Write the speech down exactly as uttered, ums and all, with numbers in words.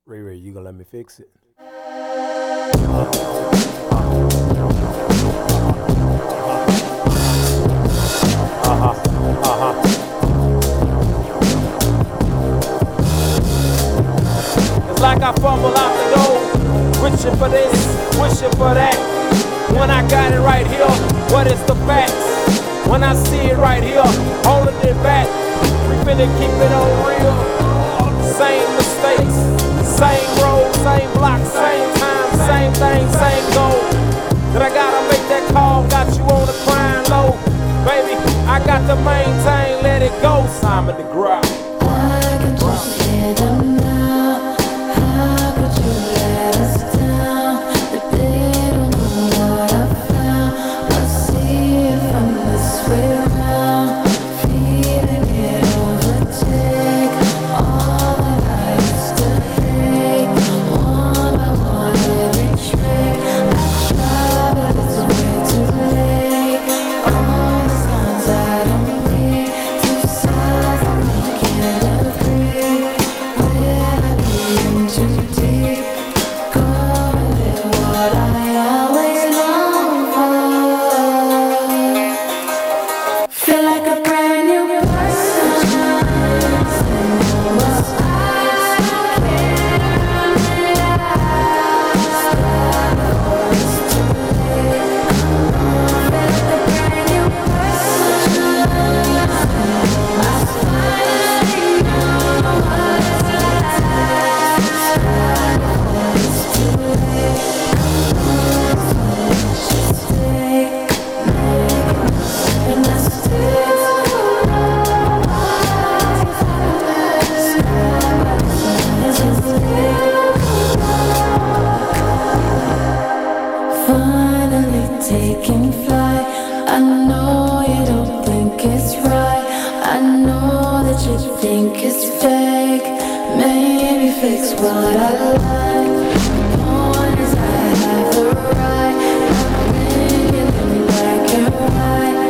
Ray Ray, you gonna let me fix it? Uh-huh. Uh-huh. It's like I fumble out the door, wishing for this, wishing for that. When I got it right here, what is the facts? When I see it right here, holding it back, we finna keep it on real. Same mistakes, same road, same block, same time, same thing, same goal. That I gotta make that call, got you on the crying low. Baby, I got to maintain, let it go, Simon the Growl. I could just get them now. How could you let us down? But they don't know what I found. I see it from this way around. Feeling it overtake all that I used to hate. One by one, every trait I try, but it's way too late. All the signs I don't need, two sides that we can't agree. Will I be in too deep? Going with what I always long for. Feel like a brand new person. Saying what's I can't realize that it's too late. Feel like a brand new person. I finally know what it's like. It's too late. Just stay, and I still finally taking flight. I know you don't think it's right. I know that you think it's fake. Maybe fix what I like. The point is I have the right. I'm thinking black and white.